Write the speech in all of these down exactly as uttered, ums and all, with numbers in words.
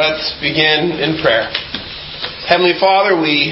Let's begin in prayer. Heavenly Father, we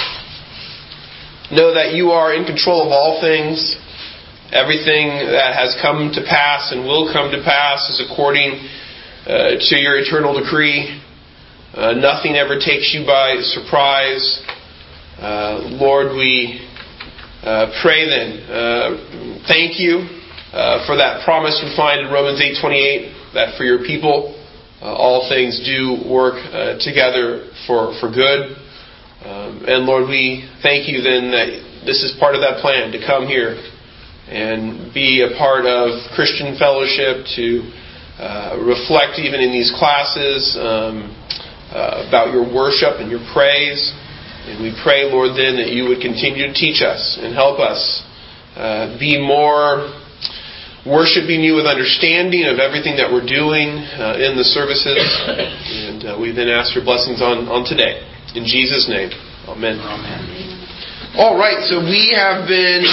know that you are in control of all things. Everything that has come to pass and will come to pass is according uh, to your eternal decree. Uh, nothing ever takes you by surprise. Uh, Lord, we uh, pray then. Uh, thank you uh, for that promise we find in Romans eight twenty-eight, that for your people uh, all things do work uh, together for, for good. Um, and Lord, we thank you then that this is part of that plan, to come here and be a part of Christian fellowship, to uh, reflect even in these classes um, uh, about your worship and your praise. And we pray, Lord, then that you would continue to teach us and help us uh, be more worshiping you with understanding of everything that we're doing uh, in the services. And uh, we then ask your blessings on, on today. In Jesus' name, amen. Amen. All right, so we have been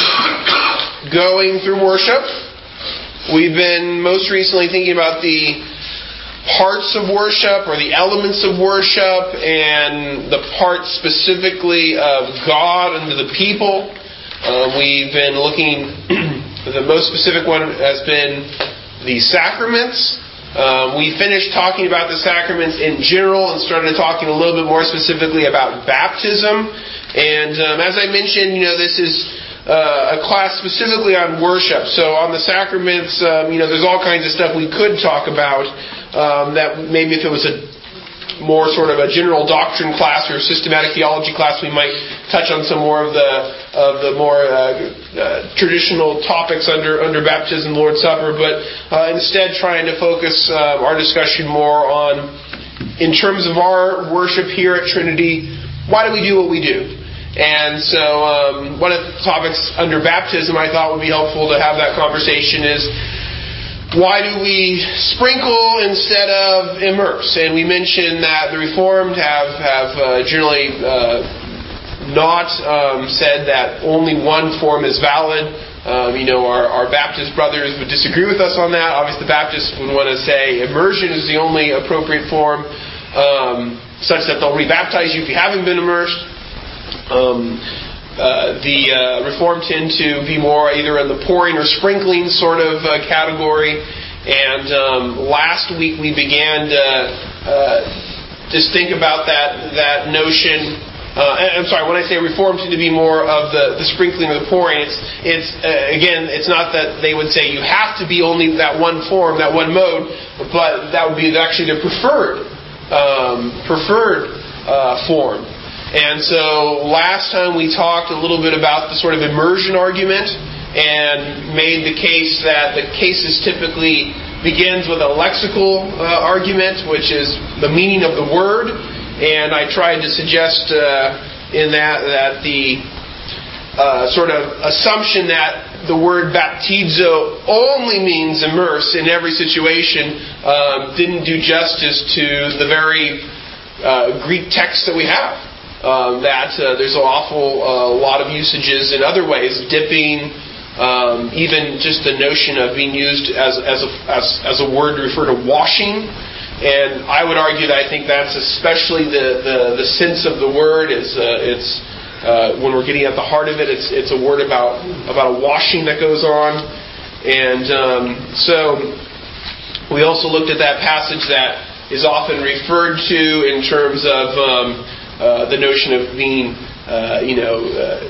going through worship. We've been most recently thinking about the parts of worship, or the elements of worship, and the parts specifically of God and the people. Uh, we've been looking, the most specific one has been the sacraments. Um, we finished talking about the sacraments in general and started talking a little bit more specifically about baptism. And um, as I mentioned, you know, this is uh, a class specifically on worship. So on the sacraments, um, you know, there's all kinds of stuff we could talk about. Um, that maybe if it was a more sort of a general doctrine class or systematic theology class, we might touch on some more of the of the more uh, uh, traditional topics under under baptism, Lord's Supper. But uh, instead, trying to focus uh, our discussion more on, in terms of our worship here at Trinity, why do we do what we do? And so, um, one of the topics under baptism I thought would be helpful to have that conversation is, why do we sprinkle instead of immerse? And we mentioned that the Reformed have, have uh, generally uh, not um, said that only one form is valid. Um, you know, our, our Baptist brothers would disagree with us on that. Obviously, the Baptists would want to say immersion is the only appropriate form, um, such that they'll rebaptize you if you haven't been immersed. Um, Uh, the uh, Reformed tend to be more either in the pouring or sprinkling sort of uh, category. And um, last week we began to uh, just think about that that notion. Uh, I'm sorry, when I say Reformed tend to be more of the, the sprinkling or the pouring, it's it's uh, again, it's not that they would say you have to be only that one form, that one mode, but that would be actually their preferred um, preferred uh, form. And so last time we talked a little bit about the sort of immersion argument and made the case that the cases typically begins with a lexical uh, argument, which is the meaning of the word. And I tried to suggest uh, in that that the uh, sort of assumption that the word baptizo only means immerse in every situation um, didn't do justice to the very uh, Greek text that we have. Um, that uh, there's an awful uh, lot of usages in other ways, dipping, um, even just the notion of being used as as a, as, as a word to refer to washing. And I would argue that I think that's especially the, the, the sense of the word is uh, it's uh, when we're getting at the heart of it, it's it's a word about about a washing that goes on. And um, so we also looked at that passage that is often referred to in terms of um, Uh, the notion of being, uh, you know, uh,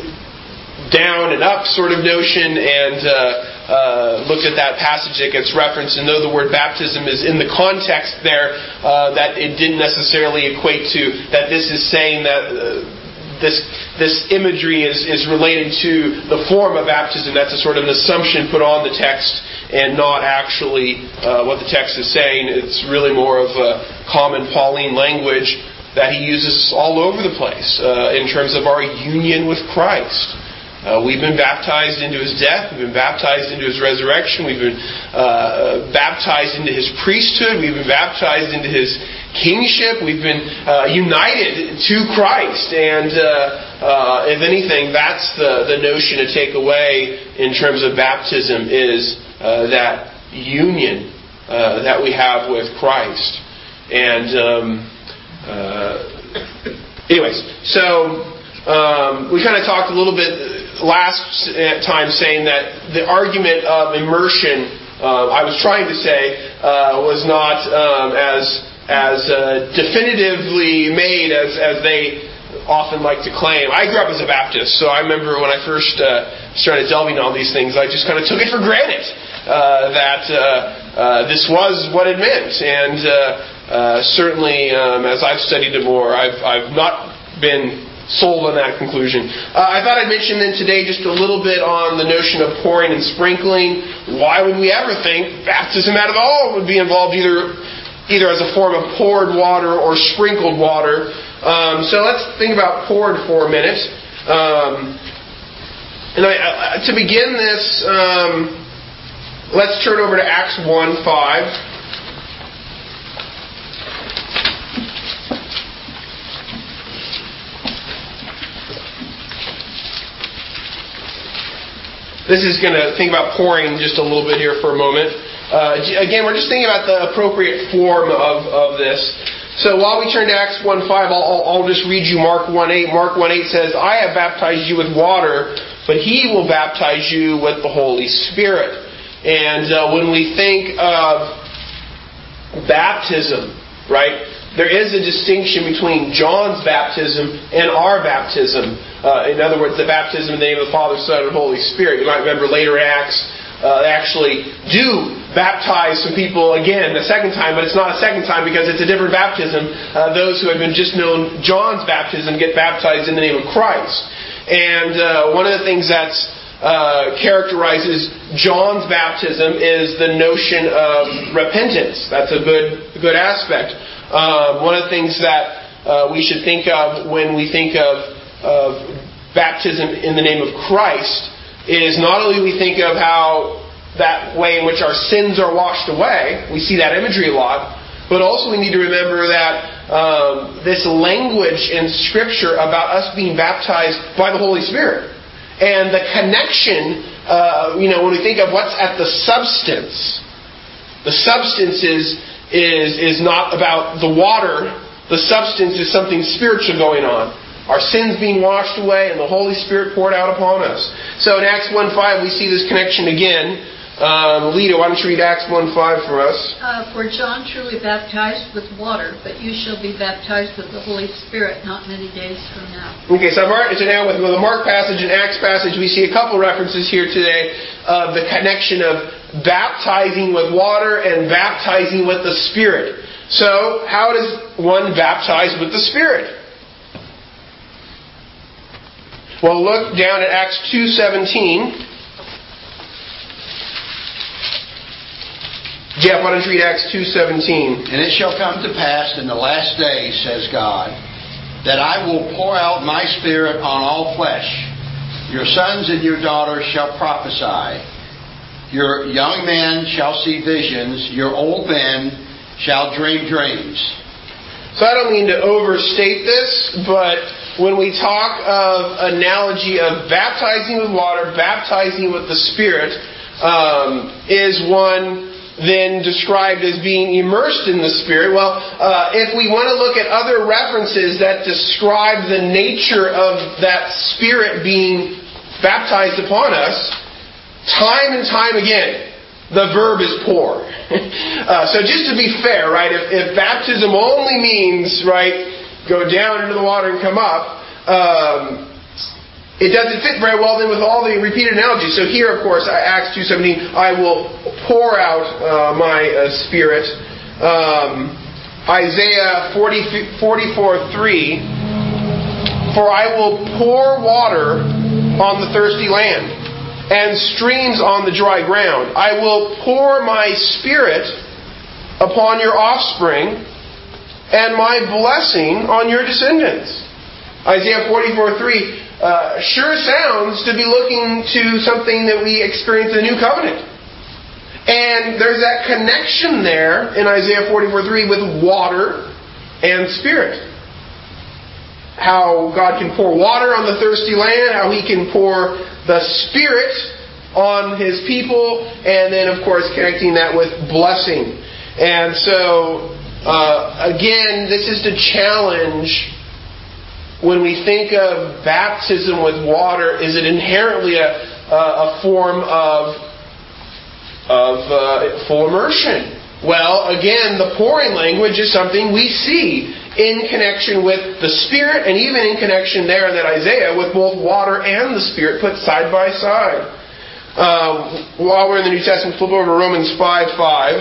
down and up sort of notion, and uh, uh, looked at that passage that gets referenced. And though the word baptism is in the context there, uh, that it didn't necessarily equate to that this is saying that uh, this this imagery is, is related to the form of baptism. That's a sort of an assumption put on the text and not actually uh, what the text is saying. It's really more of a common Pauline language that he uses all over the place uh, in terms of our union with Christ. Uh, we've been baptized into His death. We've been baptized into His resurrection. We've been uh, baptized into His priesthood. We've been baptized into His kingship. We've been uh, united to Christ. And uh, uh, if anything, that's the, the notion to take away in terms of baptism is uh, that union uh, that we have with Christ. And um, uh, anyways, so um, we kind of talked a little bit last time saying that the argument of immersion, uh, I was trying to say, uh, was not um, as as uh, definitively made as, as they often like to claim. I grew up as a Baptist, so I remember when I first uh, started delving on these things, I just kind of took it for granted uh, that uh, uh, this was what it meant. And uh, uh, certainly, um, as I've studied it more, I've, I've not been sold on that conclusion. Uh, I thought I'd mention then today just a little bit on the notion of pouring and sprinkling. Why would we ever think baptism at all would be involved either either as a form of poured water or sprinkled water? Um, so let's think about poured for a minute. Um, and I, uh, to begin this, um, let's turn over to Acts one five. This is going to think about pouring just a little bit here for a moment. Uh, again, we're just thinking about the appropriate form of, of this. So while we turn to Acts one five, I'll, I'll, I'll just read you Mark one eight. Mark one eight says, I have baptized you with water, but He will baptize you with the Holy Spirit. And uh, when we think of baptism, right, there is a distinction between John's baptism and our baptism. Uh, in other words, the baptism in the name of the Father, Son, and Holy Spirit. You might remember later in Acts, uh, they actually do baptize some people again the second time, but it's not a second time because it's a different baptism. Uh, those who have been just known John's baptism get baptized in the name of Christ. And uh, one of the things that's uh, characterizes John's baptism is the notion of repentance. That's a good, good aspect. Uh, one of the things that uh, we should think of when we think of of baptism in the name of Christ is not only we think of how that way in which our sins are washed away, we see that imagery a lot, but also we need to remember that um, this language in Scripture about us being baptized by the Holy Spirit and the connection, uh, you know, when we think of what's at the substance, the substance is, is, is not about the water, the substance is something spiritual going on. Our sins being washed away and the Holy Spirit poured out upon us. So in Acts one five we see this connection again. Um, Lita, why don't you read Acts one five for us? Uh, for John truly baptized with water, but you shall be baptized with the Holy Spirit not many days from now. Okay, so, Mark, so now with the Mark passage and Acts passage, we see a couple references here today of the connection of baptizing with water and baptizing with the Spirit. So, how does one baptize with the Spirit? Well, look down at Acts two seventeen. Jeff, why don't you read Acts two seventeen? And it shall come to pass in the last days, says God, that I will pour out my Spirit on all flesh. Your sons and your daughters shall prophesy. Your young men shall see visions. Your old men shall dream dreams. So I don't mean to overstate this, but when we talk of analogy of baptizing with water, baptizing with the Spirit, um, is one then described as being immersed in the Spirit. Well, uh, if we want to look at other references that describe the nature of that Spirit being baptized upon us, time and time again, the verb is pour. uh, so just to be fair, right, if, if baptism only means, right, go down into the water and come up, um, it doesn't fit very well then with all the repeated analogies. So here, of course, Acts two seventeen, I will pour out uh, my uh, Spirit. Um, Isaiah forty-four three, for I will pour water on the thirsty land and streams on the dry ground. I will pour my Spirit upon your offspring and my blessing on your descendants. Isaiah forty-four three uh, sure sounds to be looking to something that we experience in the New Covenant. And there's that connection there in Isaiah forty-four three with water and Spirit. How God can pour water on the thirsty land, how He can pour the Spirit on His people, and then, of course, connecting that with blessing. And so, Uh, again, this is to challenge when we think of baptism with water, is it inherently a, a, a form of, of uh, full immersion? Well, again, the pouring language is something we see in connection with the Spirit, and even in connection there in that Isaiah with both water and the Spirit put side by side. Uh, while we're in the New Testament, flip over to Romans five five.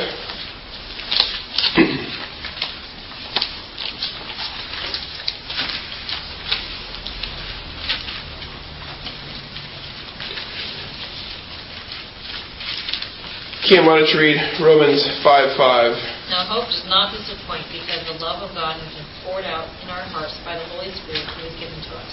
Kim, why don't you read Romans five five? Now hope does not disappoint, because the love of God has been poured out in our hearts by the Holy Spirit who is given to us.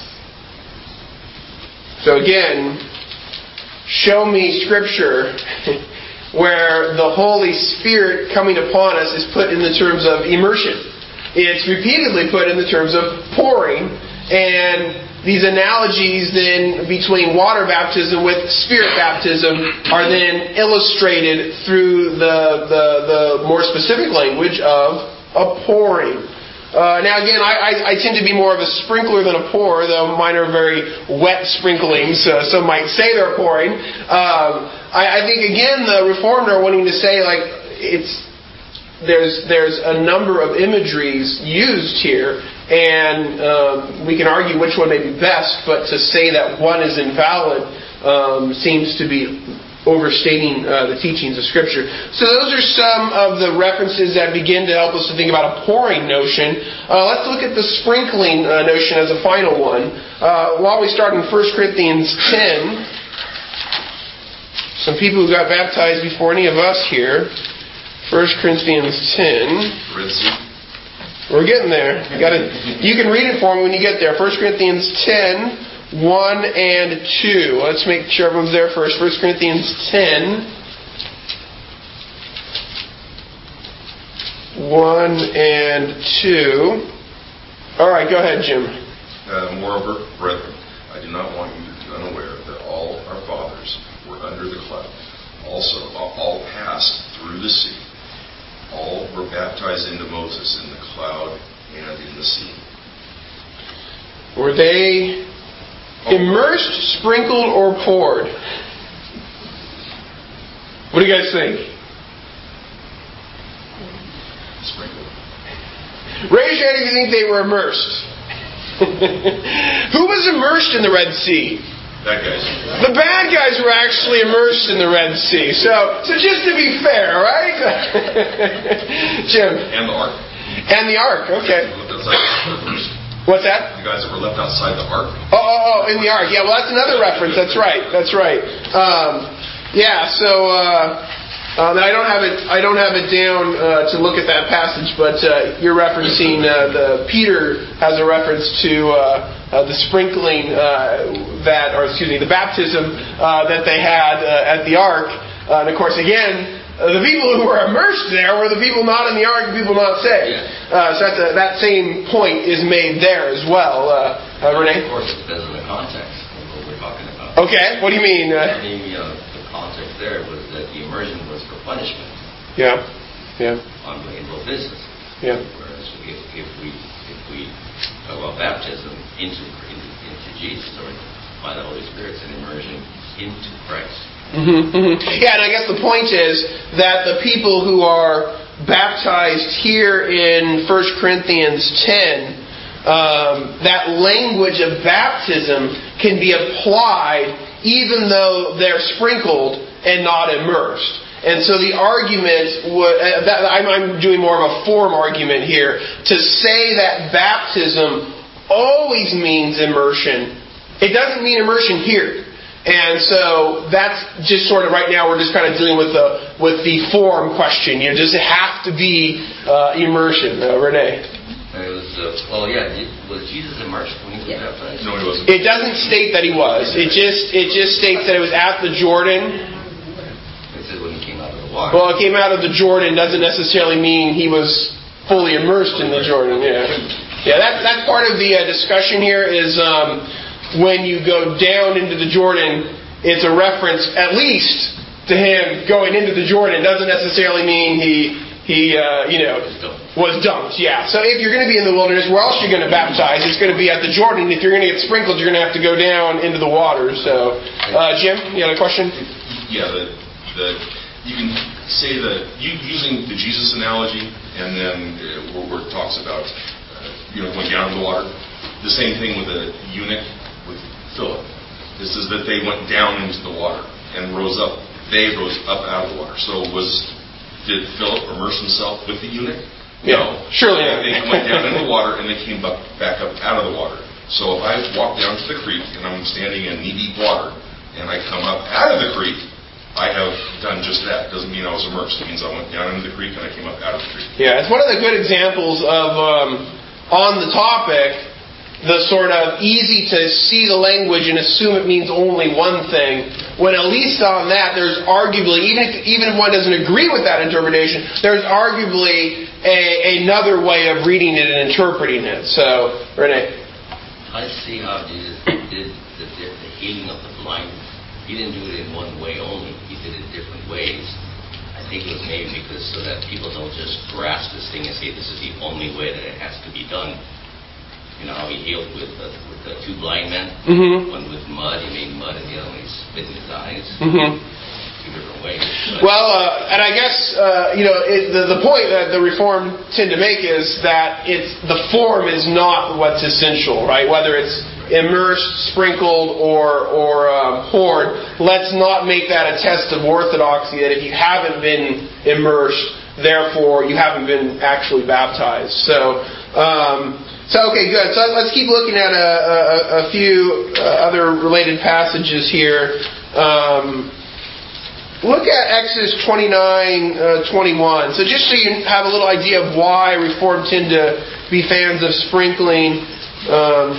So again, show me Scripture where the Holy Spirit coming upon us is put in the terms of immersion. It's repeatedly put in the terms of pouring, and these analogies then between water baptism with Spirit baptism are then illustrated through the the, the more specific language of a pouring. Uh, now again, I, I, I tend to be more of a sprinkler than a pourer, though mine are very wet sprinklings, uh, some might say they're pouring. Um, I, I think again the Reformed are wanting to say like it's there's there's a number of imageries used here, and um, we can argue which one may be best, but to say that one is invalid um, seems to be overstating uh, the teachings of Scripture. So those are some of the references that begin to help us to think about a pouring notion. Uh, let's look at the sprinkling uh, notion as a final one. Uh, while we start in First Corinthians ten, some people who got baptized before any of us here. First Corinthians ten. Red Sea. We're getting there. You gotta, you can read it for me when you get there. First Corinthians ten, one and two. Let's make sure everyone's there first. First Corinthians ten, one and two. Alright, go ahead, Jim. Uh, moreover, brethren, I do not want you to be unaware that all our fathers were under the cloud. Also, all passed through the sea. All were baptized into Moses in the cloud and in the sea. Were they immersed, sprinkled, or poured? What do you guys think? Sprinkled. Raise your hand if you think they were immersed. Who was immersed in the Red Sea? That guy's. The bad guys were actually immersed in the Red Sea. So, so just to be fair, right? Jim. And the ark. And the ark, okay. What's that? The guys that were left outside the ark. Oh, oh, oh, in the ark. Yeah, well, that's another reference. That's right. That's right. Um, yeah. So uh, uh, I don't have it. I don't have it down uh, to look at that passage, but uh, you're referencing uh, the Peter has a reference to uh, uh, the sprinkling uh, that, or excuse me, the baptism uh, that they had uh, at the ark, uh, and of course, again. Uh, the people who were immersed there were the people not in the ark, the people not saved. Yeah. Uh, so that's a, that same point is made there as well. Uh, uh, Renee? Of course, it depends on the context of what we're talking about. Okay, what do you mean? Uh, I mean, you know, the context there was that the immersion was for punishment. Yeah, yeah. On in both instances. Yeah. Whereas if, if we if we talk about baptism into, into into Jesus or by the Holy Spirit, it's an immersion into Christ. Mm-hmm, mm-hmm. Yeah, and I guess the point is that the people who are baptized here in First Corinthians ten, um, that language of baptism can be applied even though they're sprinkled and not immersed. And so the argument, would, uh, that, I'm, I'm doing more of a form argument here, to say that baptism always means immersion. It doesn't mean immersion here. And so that's just sort of right now we're just kind of dealing with the with the form question. You know, does it have to be uh, immersion? Uh, Renee? It was. Uh, oh yeah. Was Jesus immersed when he was Yeah. baptized? No, he wasn't. It doesn't state that he was. It just it just states that it was at the Jordan. It said when he came out of the water. Well, it came out of the Jordan doesn't necessarily mean he was fully immersed in the Jordan. Yeah, yeah. That's that's part of the uh, discussion here is. Um, When you go down into the Jordan, it's a reference at least to him going into the Jordan. It doesn't necessarily mean he he uh, you know, was dumped. Yeah. So if you're going to be in the wilderness, where else are you going to baptize? It's going to be at the Jordan. If you're going to get sprinkled, you're going to have to go down into the water. So, uh, Jim, you had a question? Yeah, the, the you can say that using the Jesus analogy, and then uh, where it talks about uh, you know going down in the water. The same thing with the eunuch with Philip. This is that they went down into the water and rose up. They rose up out of the water. So was did Philip immerse himself with the eunuch? Yeah, no. Surely not. They went down into the water and they came up, back up out of the water. So if I walk down to the creek and I'm standing in knee-deep water and I come up out of the creek, I have done just that. It doesn't mean I was immersed. It means I went down into the creek and I came up out of the creek. Yeah, it's one of the good examples of, um, on the topic, the sort of easy to see the language and assume it means only one thing, when at least on that there's arguably, even if, even if one doesn't agree with that interpretation, there's arguably a, another way of reading it and interpreting it. So, Renee? I see how Jesus did the, the healing of the blind. He didn't do it in one way only. He did it different ways. I think it was maybe because so that people don't just grasp this thing and say this is the only way that it has to be done. You know how he healed with the, with the two blind men? Mm-hmm. One with mud, he made mud, and the other one he spit in his eyes. Mm-hmm. Two different ways. But well, uh, and I guess, uh, you know, it, the, the point that the Reformed tend to make is that it's the form is not what's essential, right? Whether it's immersed, sprinkled, or, or um, poured, let's not make that a test of orthodoxy that if you haven't been immersed, therefore you haven't been actually baptized. So, um, So, okay, good. So let's keep looking at a, a, a few uh, other related passages here. Um, look at Exodus twenty-nine, twenty-one. So just so you have a little idea of why Reformed tend to be fans of sprinkling. Um,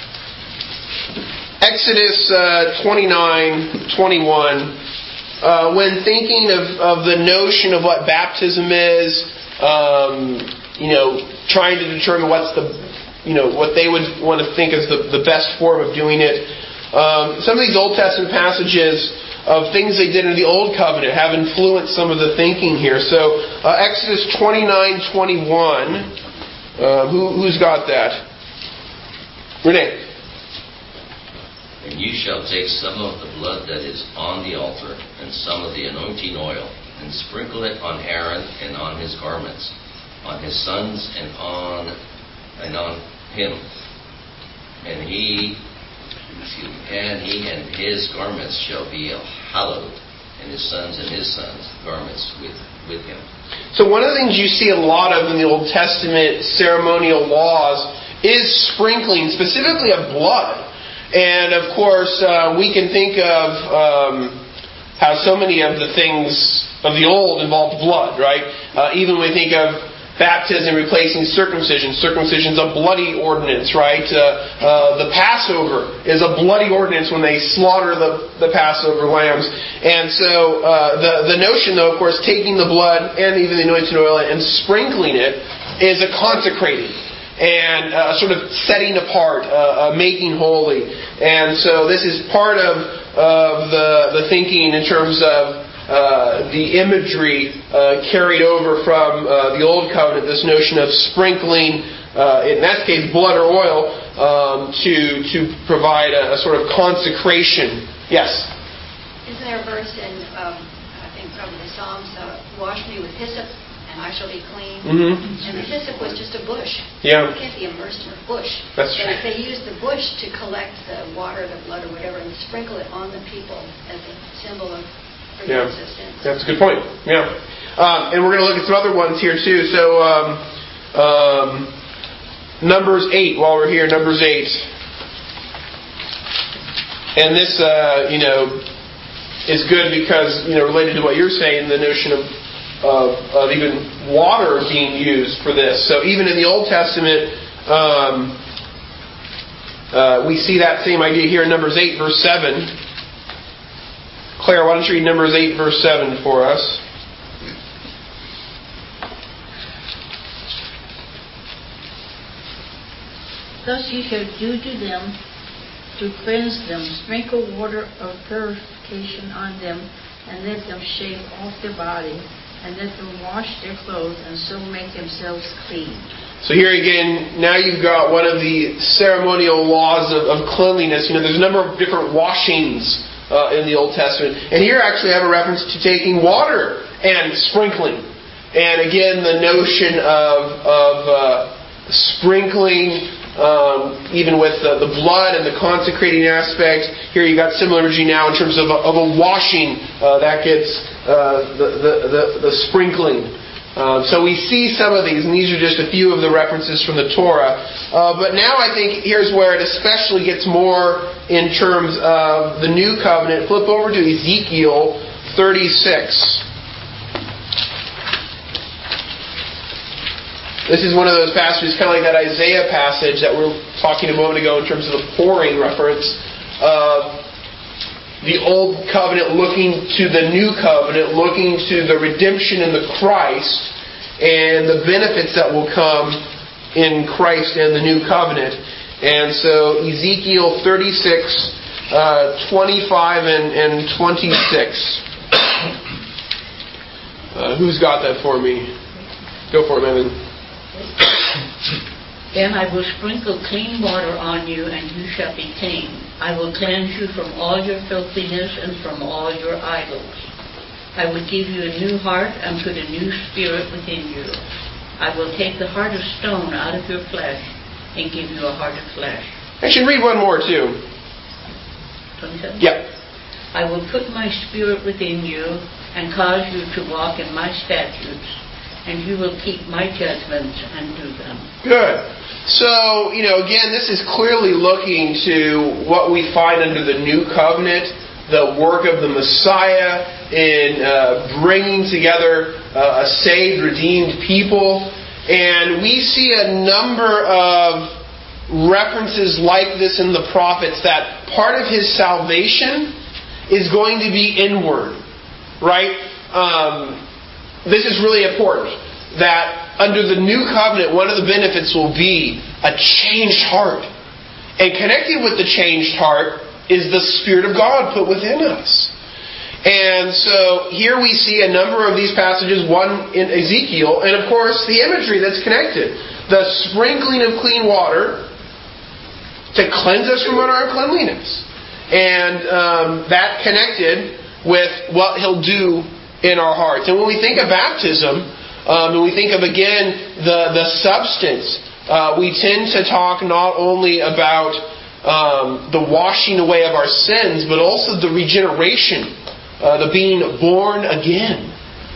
Exodus uh, twenty-nine, twenty-one. Uh, when thinking of, of the notion of what baptism is, um, you know, trying to determine what's the you know, what they would want to think is the, the best form of doing it. Um, some of these Old Testament passages of things they did in the Old Covenant have influenced some of the thinking here. So, uh, Exodus twenty-nine, twenty-one. Uh, who, who's got that? Renee. And you shall take some of the blood that is on the altar and some of the anointing oil and sprinkle it on Aaron and on his garments, on his sons and on and on him, and he, excuse me, and he and his garments shall be hallowed, and his sons and his sons' garments with, with him. So one of the things you see a lot of in the Old Testament ceremonial laws is sprinkling, specifically of blood. And of course, uh, we can think of um, how so many of the things of the old involved blood, right? Uh, even when we think of baptism replacing circumcision. Circumcision is a bloody ordinance, right? Uh, uh, the Passover is a bloody ordinance when they slaughter the, the Passover lambs. And so uh, the, the notion, though, of course, taking the blood and even the anointing oil and sprinkling it is a consecrating and uh, sort of setting apart, uh, uh, making holy. And so this is part of, of the, the thinking in terms of Uh, the imagery uh, carried over from uh, the Old Covenant, this notion of sprinkling, uh, in that case, blood or oil, um, to to provide a, a sort of consecration. Yes? Isn't there a verse in, um, I think probably the Psalms, uh, wash me with hyssop and I shall be clean. Mm-hmm. And the hyssop was just a bush. Yeah. You can't be immersed in a bush. That's but right. they used the bush to collect the water, the blood or whatever, and sprinkle it on the people as a symbol of Yeah, that's a good point. Yeah, um, and we're going to look at some other ones here too. So, um, um, Numbers eight. While we're here, Numbers eight, and this, uh, you know, is good because you know related to what you're saying, the notion of, of of even water being used for this. So even in the Old Testament, um, uh, we see that same idea here in Numbers eight, verse seven. Claire, why don't you read Numbers eight, verse seven for us? Thus you shall do to them to cleanse them. Sprinkle water of purification on them, and let them shave off their body, and let them wash their clothes, and so make themselves clean. So here again, now you've got one of the ceremonial laws of, of cleanliness. You know, there's a number of different washings uh, in the Old Testament. And here actually I have a reference to taking water and sprinkling. And again, the notion of, of uh, sprinkling, um, even with the, the blood and the consecrating aspect. Here you've got similar imagery now in terms of a, of a washing uh, that gets uh, the, the, the, the sprinkling. Uh, so we see some of these, and these are just a few of the references from the Torah. Uh, but now I think here's where it especially gets more in terms of the New Covenant. Flip over to Ezekiel thirty-six. This is one of those passages, kind of like that Isaiah passage that we were talking a moment ago in terms of the pouring reference. Uh, The Old Covenant looking to the New Covenant, looking to the redemption in the Christ and the benefits that will come in Christ and the New Covenant. And so Ezekiel thirty-six, uh, twenty-five and, and twenty-six. Uh, who's got that for me? Go for it, Evan. Then I will sprinkle clean water on you, and you shall be clean. I will cleanse you from all your filthiness and from all your idols. I will give you a new heart and put a new spirit within you. I will take the heart of stone out of your flesh and give you a heart of flesh. Actually, read one more too. twenty-seven? Yep. I will put my spirit within you and cause you to walk in my statutes, and you will keep my judgments and do them. Good. So, you know, again, this is clearly looking to what we find under the New Covenant, the work of the Messiah in uh, bringing together uh, a saved, redeemed people. And we see a number of references like this in the prophets that part of His salvation is going to be inward, right? Um, this is really important. That under the New Covenant, one of the benefits will be a changed heart. And connected with the changed heart is the Spirit of God put within us. And so here we see a number of these passages, one in Ezekiel, and of course the imagery that's connected. The sprinkling of clean water to cleanse us from our uncleanliness. And um, that connected with what He'll do in our hearts. And when we think of baptism, Um, and we think of, again, the, the substance. Uh, we tend to talk not only about um, the washing away of our sins, but also the regeneration, uh, the being born again.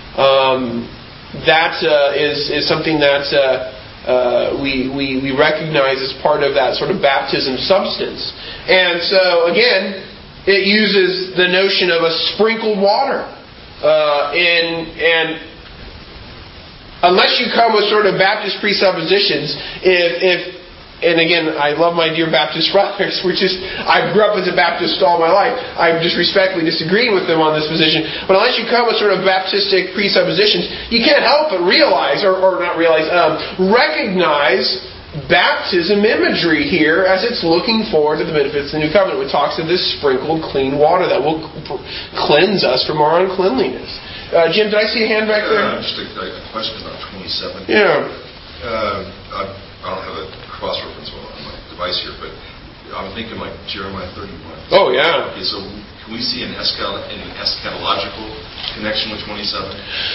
Um, that uh, is, is something that uh, uh, we, we, we recognize as part of that sort of baptism substance. And so, again, it uses the notion of a sprinkled water. Uh, in, and Unless you come with sort of Baptist presuppositions, if, if, and again, I love my dear Baptist brothers, which is, I grew up as a Baptist all my life. I'm just respectfully disagreeing with them on this position. But unless you come with sort of Baptistic presuppositions, you can't help but realize, or, or not realize, um, recognize baptism imagery here as it's looking forward to the benefits of the New Covenant. It talks of this sprinkled clean water that will cleanse us from our uncleanliness. Uh, Jim, did I see a hand back there? Uh, just a, a question about twenty-seven. Yeah. Uh, I, I don't have a cross-reference on my device here, but I'm thinking like Jeremiah thirty-one. Oh, yeah. Okay, so can we see an, eschat- an eschatological connection with twenty-seven?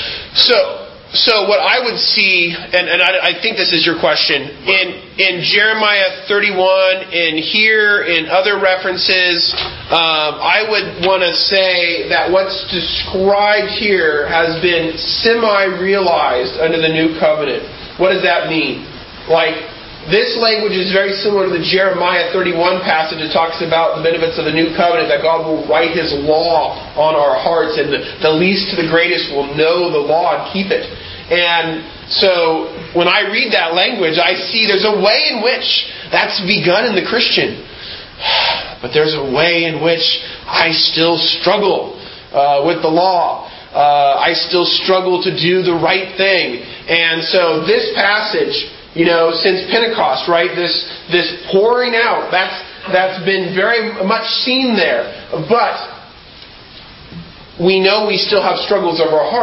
So, so what I would see, and, and I, I think this is your question, in in Jeremiah thirty-one, and here in other references, um, I would want to say that what's described here has been semi-realized under the New Covenant. What does that mean? Like, this language is very similar to the Jeremiah thirty-one passage that talks about the benefits of the New Covenant, that God will write His law on our hearts, and the, the least to the greatest will know the law and keep it. And so when I read that language, I see there's a way in which that's begun in the Christian. But there's a way in which I still struggle uh, with the law. Uh, I still struggle to do the right thing. And so this passage, you know, since Pentecost, right, this this pouring out, that's that's been very much seen there. But we know we still have struggles of our heart.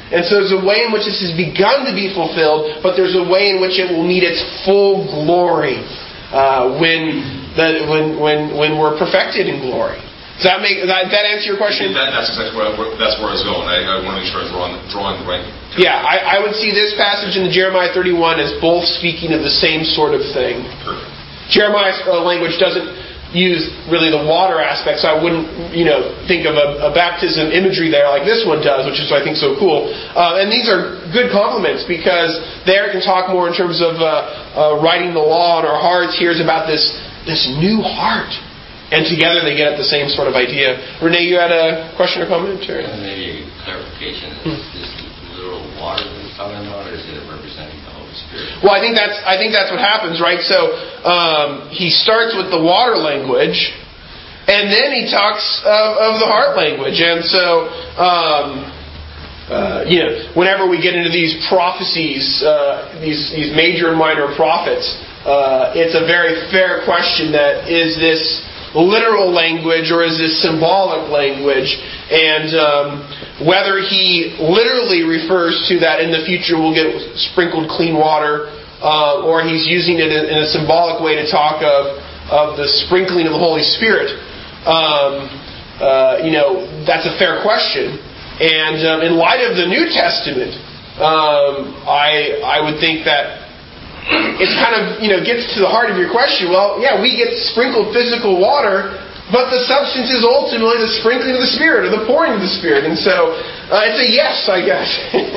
And so there's a way in which this has begun to be fulfilled, but there's a way in which it will meet its full glory uh, when, the, when when when we're perfected in glory. Does that make that, that answer your question? That, that's exactly where I, that's where I was going. I, I want to make sure I was drawing, drawing the right. Yeah, I, I would see this passage in the Jeremiah thirty-one as both speaking of the same sort of thing. Perfect. Jeremiah's uh, language doesn't use really the water aspect, so I wouldn't, you know, think of a, a baptism imagery there like this one does, which is, I think, so cool. Uh, and these are good compliments, because there it can talk more in terms of uh, uh, writing the law in our hearts. Here's about this this new heart, and together they get at the same sort of idea. Renee, you had a question or comment? Or? Uh, maybe a clarification. Is this literal water that he's talking about, or is it representing the Holy Spirit? Well, I think that's I think that's what happens, right? So um, he starts with the water language, and then he talks of, of the heart language. And so, um, uh, you know, whenever we get into these prophecies, uh, these these major and minor prophets, uh, it's a very fair question: that is this literal language or is this symbolic language? And um, whether he literally refers to that in the future we'll get sprinkled clean water, uh, or he's using it in, in a symbolic way to talk of of the sprinkling of the Holy Spirit, um, uh, you know, that's a fair question. And um, in light of the New Testament, um, I I would think that it's kind of, you know, gets to the heart of your question. Well, yeah, we get sprinkled physical water, but the substance is ultimately the sprinkling of the Spirit, or the pouring of the Spirit. And so uh, it's a yes, I guess.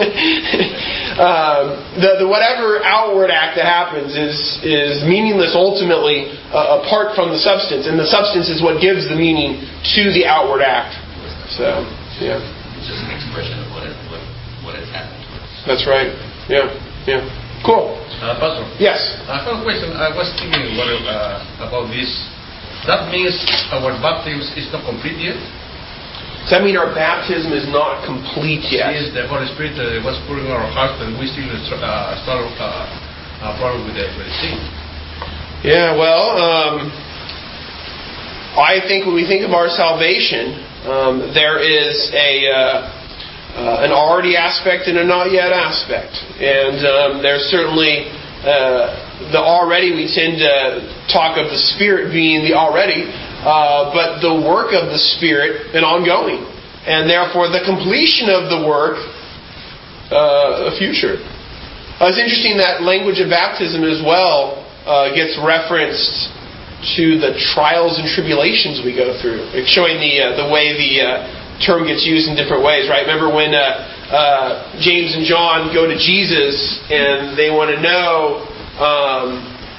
um, the, the whatever outward act that happens is is meaningless ultimately uh, apart from the substance, and the substance is what gives the meaning to the outward act. So, yeah. It's just an expression of what it, what, what has happened. That's right. Yeah, yeah. Cool. Uh, Pastor? Yes. I have a question. I was thinking what, uh, about this. That means our baptism is not complete yet? Does that mean our baptism is not complete yet? Yes, the Holy Spirit uh, was pouring in our hearts, and we still uh, start uh, a problem with the, with the sin. Yeah, well, um, I think when we think of our salvation, um, there is a uh, uh, an already aspect and a not yet aspect. And um, there's certainly uh, the already, we tend to talk of the Spirit being the already, uh, but the work of the Spirit an ongoing. And therefore the completion of the work uh, a future. Uh, it's interesting that language of baptism as well uh, gets referenced to the trials and tribulations we go through. It's showing the uh, the way the uh, term gets used in different ways, right? Remember when uh, uh, James and John go to Jesus and they want to know, um,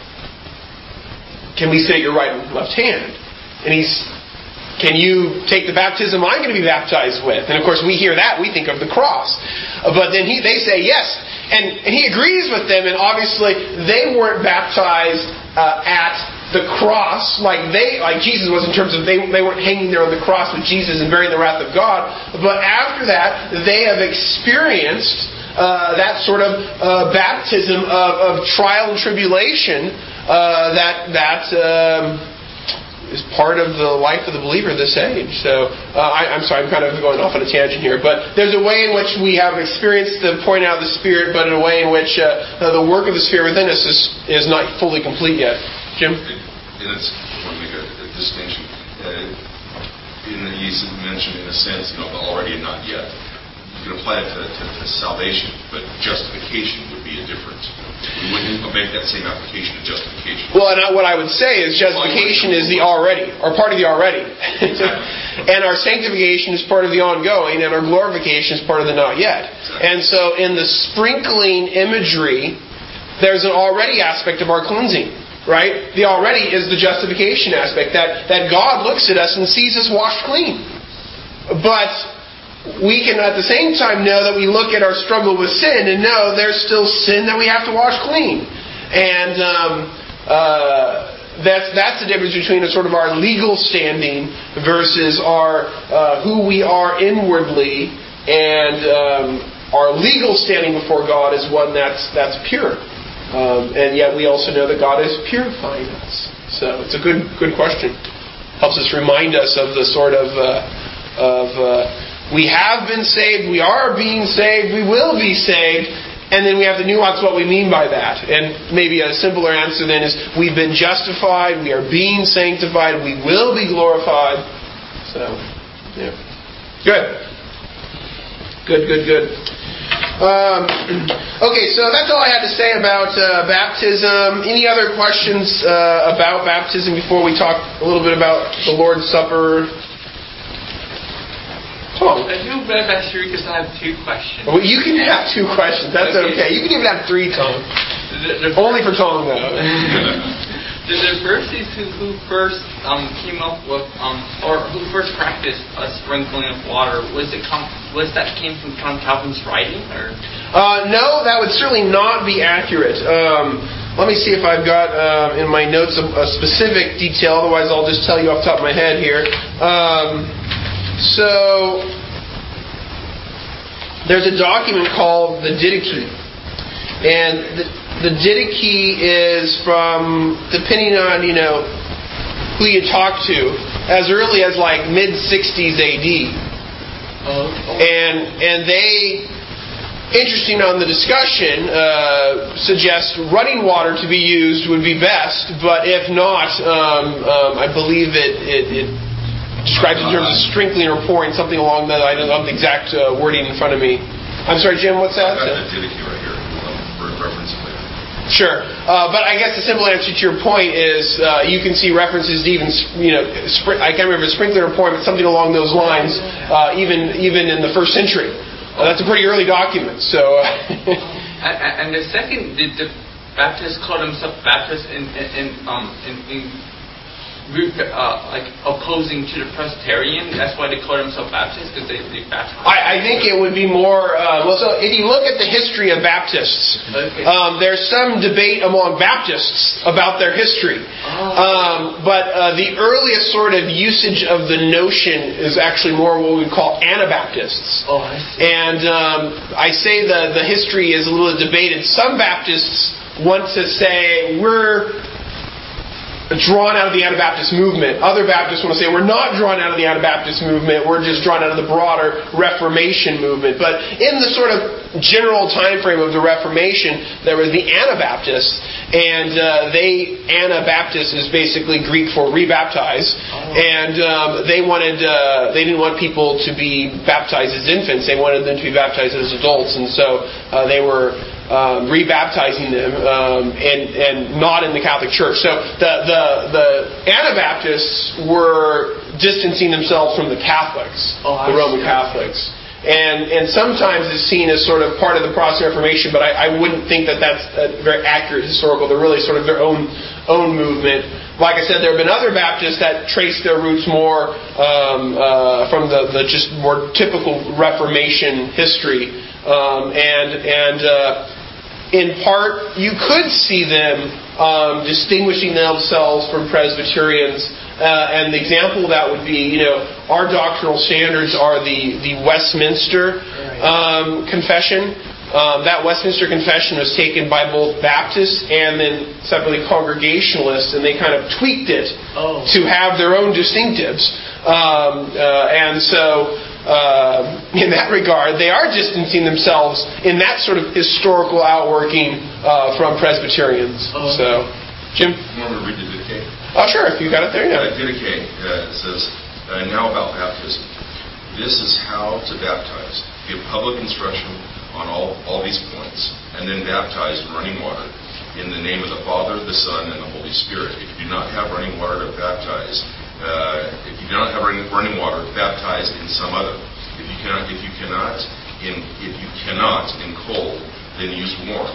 can we sit at your right and left hand? And he's, can you take the baptism I'm going to be baptized with? And of course we hear that, we think of the cross. Uh, but then he, they say yes. And, and he agrees with them, and obviously they weren't baptized uh, at the cross like they like Jesus was, in terms of they they weren't hanging there on the cross with Jesus and bearing the wrath of God. But after that, they have experienced uh, that sort of uh, baptism of, of trial and tribulation uh, that that um, is part of the life of the believer this age. So uh, I, I'm sorry, I'm kind of going off on a tangent here, but there's a way in which we have experienced the pouring out of the Spirit, but in a way in which uh, the work of the Spirit within us is is not fully complete yet. Jim? And it's, I want to make a, a distinction. Uh, in the, he's mentioned, in a sense, you know, the already and not yet. You can apply it to, to, to salvation, but justification would be a different. We wouldn't make that same application to justification. Well, and I, what I would say is justification is the already, or part of the already. Exactly. And our sanctification is part of the ongoing, and our glorification is part of the not yet. Exactly. And so in the sprinkling imagery, there's an already aspect of our cleansing. Right? The already is the justification aspect, that, that God looks at us and sees us washed clean. But we can at the same time know that we look at our struggle with sin and know there's still sin that we have to wash clean. And um, uh, that's that's the difference between a sort of our legal standing versus our uh, who we are inwardly. And um, our legal standing before God is one that's that's pure. Um, and yet we also know that God is purifying us. So it's a good good question. Helps us remind us of the sort of uh, of uh, we have been saved, we are being saved, we will be saved, and then we have the nuance what we mean by that. And maybe a simpler answer then is we've been justified, we are being sanctified, we will be glorified. So, yeah. Good. Good, good, good. Um, okay, so that's all I had to say about uh, baptism. Any other questions uh, about baptism before we talk a little bit about the Lord's Supper? Tom. I do bet that's true because I have two questions. Well, you can have two questions. That's okay. okay. You can even have three, Tom. The, the Only for Tom, though. The, the first is who, who first um, came up with, um, or who first practiced a sprinkling of water. Was it com- was that came from John Calvin's writing, or? Uh, no, that would certainly not be accurate. Um, let me see if I've got uh, in my notes a, a specific detail. Otherwise, I'll just tell you off the top of my head here. Um, so there's a document called the Didache, and the The Didache is from, depending on, you know, who you talk to, as early as like mid-sixties A D. Oh. And and they, interesting on the discussion, uh, suggest running water to be used would be best, but if not, um, um, I believe it, it, it describes in terms of sprinkling or pouring, something along that. I don't have the exact uh, wording in front of me. I'm sorry, Jim, what's that? I've got the Didache right here for reference. Sure, uh, but I guess the simple answer to your point is uh, you can see references to even, you know, spr- I can't remember if it's sprinkler or pouring, but something along those lines, uh, even even in the first century. Uh, that's a pretty early document. So, and, and the second, did the Baptists call themselves Baptists in in, in um in, in uh, like opposing to the Presbyterian? That's why they call themselves Baptists, because they they baptize. I, I think it would be more. Uh, well, so if you look at the history of Baptists, okay. um, there's some debate among Baptists about their history. Oh. Um, but uh, the earliest sort of usage of the notion is actually more what we would call Anabaptists. Oh, I see. And um, I say the the history is a little debated. Some Baptists want to say we're drawn out of the Anabaptist movement. Other Baptists want to say we're not drawn out of the Anabaptist movement, we're just drawn out of the broader Reformation movement. But in the sort of general time frame of the Reformation, there was the Anabaptists, and uh, they, Anabaptist is basically Greek for rebaptize, oh. and um, they wanted, uh, they didn't want people to be baptized as infants, they wanted them to be baptized as adults, and so uh, they were Um, rebaptizing them, um, and and not in the Catholic Church. So the the the Anabaptists were distancing themselves from the Catholics, oh, the Roman Catholics, and and sometimes it's seen as sort of part of the Protestant Reformation. But I, I wouldn't think that that's a very accurate historical. They're really sort of their own own movement. Like I said, there have been other Baptists that trace their roots more um, uh, from the, the just more typical Reformation history, um, and and. Uh, In part, you could see them um, distinguishing themselves from Presbyterians, uh, and the example of that would be, you know, our doctrinal standards are the the Westminster um, Confession. Um, that Westminster Confession was taken by both Baptists and then separately Congregationalists, and they kind of tweaked it oh. to have their own distinctives, um, uh, and so. Uh, in that regard, they are distancing themselves in that sort of historical outworking uh, from Presbyterians. Oh. So, Jim? You want me to read the Didache? Oh, sure, if you got it there, yeah. The Didache uh, says, uh, now about baptism. This is how to baptize. Give public instruction on all, all these points, and then baptize in running water in the name of the Father, the Son, and the Holy Spirit. If you do not have running water to baptize, Uh, if you do not have running, running water, baptize in some other. If you cannot, if you cannot, in if you cannot in cold, then use warm.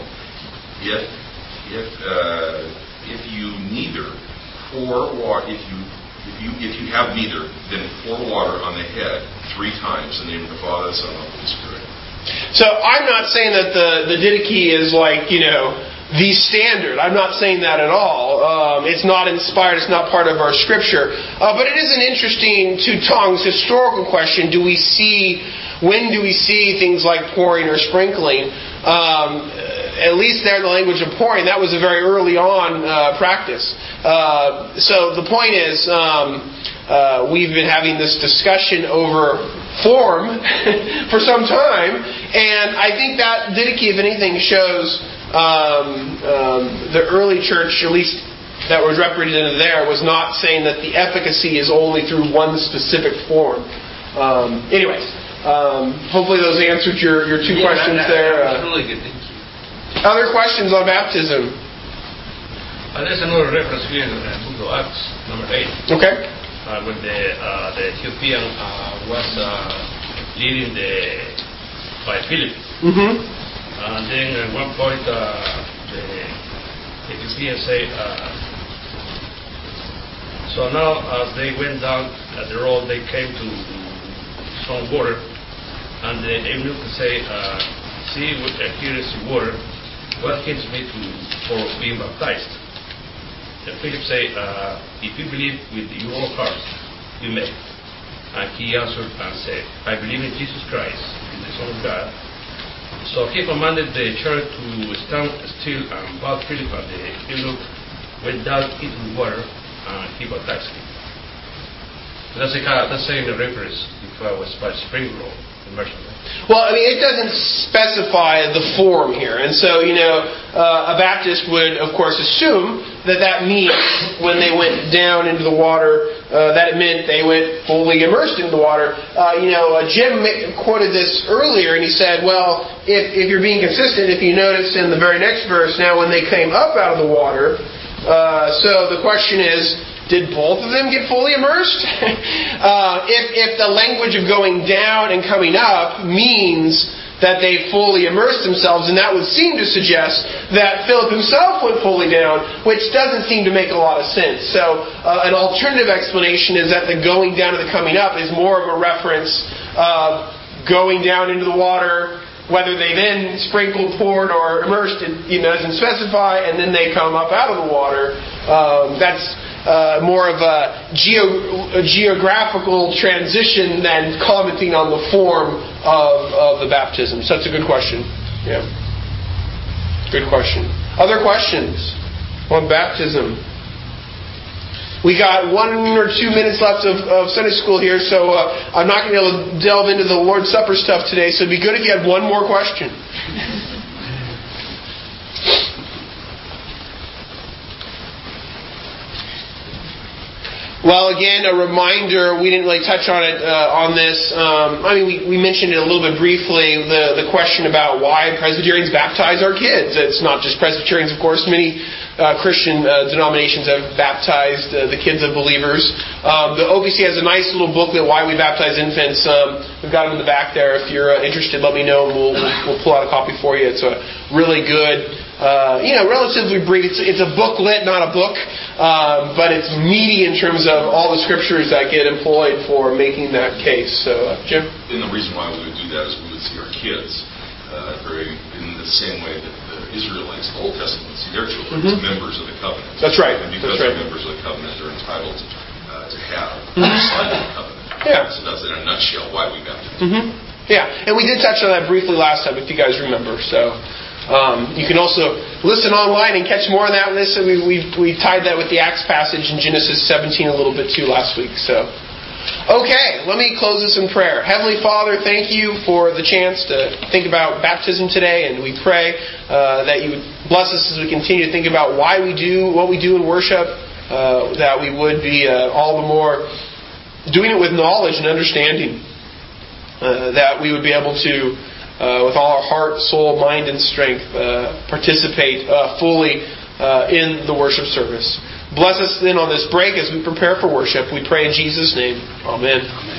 If if uh, if you neither pour water, if you if you if you have neither, then pour water on the head three times in the name of the Father, the Son, and the Holy Spirit. So I'm not saying that the the Didache is like, you know, the standard. I'm not saying that at all. Um, it's not inspired. It's not part of our scripture. Uh, but it is an interesting, to Tong's historical question, do we see, when do we see things like pouring or sprinkling? Um, at least there in the language of pouring, that was a very early on uh, practice. Uh, so the point is, um, uh, we've been having this discussion over form for some time, and I think that Didache, if anything, shows um, um, the early church, at least that was represented there, was not saying that the efficacy is only through one specific form. Um, anyways, um, hopefully those answered your, your two yeah, questions that, that, there. That was really good, thank you. Other questions on baptism? Uh, there's another reference here in the book of Acts, number eight. Okay. Uh, when the uh, the Ethiopian uh, was uh, leading the by Philip. Mm-hmm. And then at one point uh, the Ethiopian say, uh, so now as they went down uh, the road, they came to some water, and the eunuch say, uh, see, uh, here is water. What hinders me to for being baptized? And Philip say, uh, if you believe with your whole heart, you may. And he answered and said, I believe in Jesus Christ, the Son of God. So he commanded the church to stand still, and both Philip and the eunuch went down into the water, and he baptized him. That's a that's saying a reference if I was by sprinkle immersion. Well, I mean, it doesn't specify the form here. And so, you know, uh, a Baptist would, of course, assume that that means when they went down into the water, uh, that it meant they went fully immersed into the water. Uh, you know, uh, Jim quoted this earlier, and he said, well, if, if you're being consistent, if you notice in the very next verse, now when they came up out of the water, uh, so the question is, did both of them get fully immersed? uh, if, if the language of going down and coming up means that they fully immersed themselves, and that would seem to suggest that Philip himself went fully down, which doesn't seem to make a lot of sense. So uh, an alternative explanation is that the going down and the coming up is more of a reference of going down into the water, whether they then sprinkled, poured, or immersed, it you know, doesn't specify, and then they come up out of the water. Um, that's Uh, more of a, geo- a geographical transition than commenting on the form of, of the baptism. So that's a good question. Yeah. Good question. Other questions on baptism? We got one or two minutes left of, of Sunday school here, so uh, I'm not going to be able to delve into the Lord's Supper stuff today, so it'd be good if you had one more question. Well, again, a reminder, we didn't really touch on it uh, on this. Um, I mean, we, we mentioned it a little bit briefly, the, the question about why Presbyterians baptize our kids. It's not just Presbyterians, of course. Many uh, Christian uh, denominations have baptized uh, the kids of believers. Um, the O P C has a nice little booklet, Why We Baptize Infants. Um, we've got them in the back there. If you're uh, interested, let me know, and we'll, we'll pull out a copy for you. It's a really good... Uh, you know, relatively brief. It's, it's a booklet, not a book, um, but it's meaty in terms of all the scriptures that get employed for making that case. So, uh, Jim? And the reason why we would do that is we would see our kids uh, very in the same way that the Israelites, the Old Testament, would see their children mm-hmm. as members of the covenant. That's right. And because that's right. they're members of the covenant, they're entitled uh, to have mm-hmm. the sign of the covenant. Yeah. So that's in a nutshell why we baptize. Mm-hmm. Yeah, and we did touch on that briefly last time, if you guys remember. So. Um, you can also listen online and catch more on that list. We, we, we tied that with the Acts passage in Genesis seventeen a little bit too last week. So, okay, let me close this in prayer. Heavenly Father, thank you for the chance to think about baptism today, and we pray uh, that you would bless us as we continue to think about why we do what we do in worship, uh, that we would be uh, all the more doing it with knowledge and understanding, uh, that we would be able to Uh, with all our heart, soul, mind, and strength, uh, participate uh, fully uh, in the worship service. Bless us then on this break as we prepare for worship. We pray in Jesus' name. Amen.